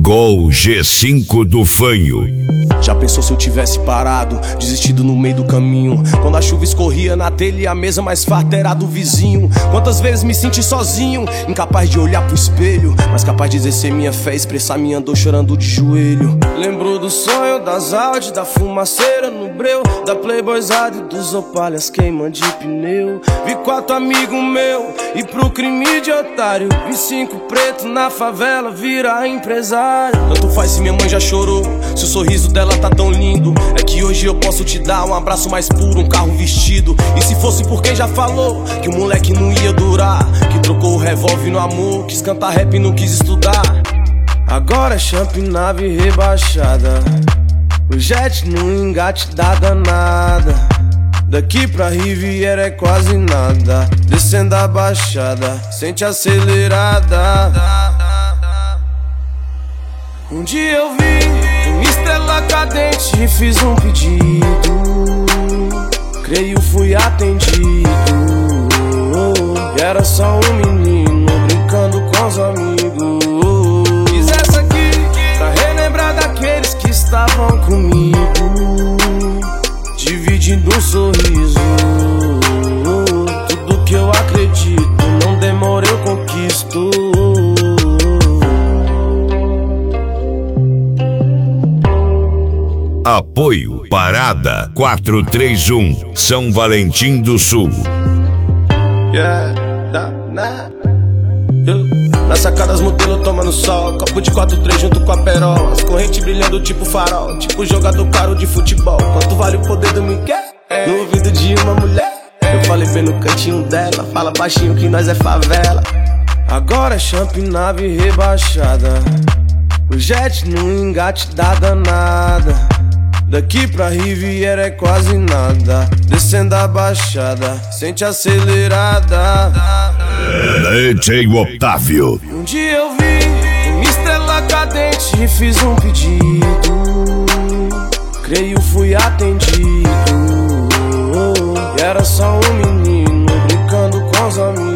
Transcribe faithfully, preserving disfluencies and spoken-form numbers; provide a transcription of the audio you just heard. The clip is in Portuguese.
Chegou o G cinco do Fanho. Já pensou se eu tivesse parado, desistido no meio do caminho? Quando a chuva escorria na telha e a mesa mais farta era do vizinho. Quantas vezes me senti sozinho, incapaz de olhar pro espelho, mas capaz de exercer minha fé, expressar minha dor chorando de joelho. Lembro do sonho, das Audi, da fumaceira no breu, da Playboyzada e dos opalhas queimando de pneu. Vi quatro amigos meu e pro crime de otário, vi cinco pretos na favela virar empresário. Tanto faz se minha mãe já chorou, se o sorriso dela tá tão lindo. É que hoje eu posso te dar um abraço mais puro, um carro vestido. E se fosse por quem já falou que o moleque não ia durar, que trocou o revólver no amor, quis cantar rap e não quis estudar. Agora é champ, nave rebaixada, o jet no engate da danada. Daqui pra Riviera é quase nada, descendo a baixada, sente acelerada. Um dia eu vi uma estrela cadente e fiz um pedido, creio fui atendido. E era só um menino brincando com os amigos. Fiz essa aqui pra relembrar daqueles que estavam comigo, dividindo um sorriso. Tudo que eu acredito, não demora eu conquisto. Apoio Parada quatro três um, São Valentim do Sul. Yeah, nah, nah. Eu, na sacada as modelos tomando sol, copo de quatro três junto com a perola, as correntes brilhando tipo farol, tipo jogador caro de futebol. Quanto vale o poder do Miguel? No ouvido de uma mulher, eu falei bem no cantinho dela, fala baixinho que nós é favela. Agora é champ, nave rebaixada, o jet no engate da danada. Daqui pra Riviera é quase nada, descendo a baixada, sente acelerada. D J Otávio. Um dia eu vi uma estrela cadente e fiz um pedido, creio fui atendido. E era só um menino brincando com os amigos.